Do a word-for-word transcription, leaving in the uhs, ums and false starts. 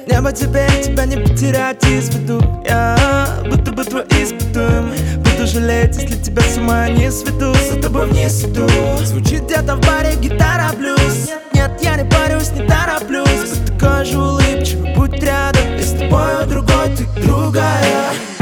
Небо теперь тебя не потерять из виду. Я будто бы твой испытуемый. Буду жалеть, если тебя с ума не сведу. За тобой вниз иду. Звучит где-то в баре гитара блюз. Нет, нет, я не парюсь, не тороплюсь. Будь такой же улыбчивый, будь рядом. Я с тобой другой, ты другая.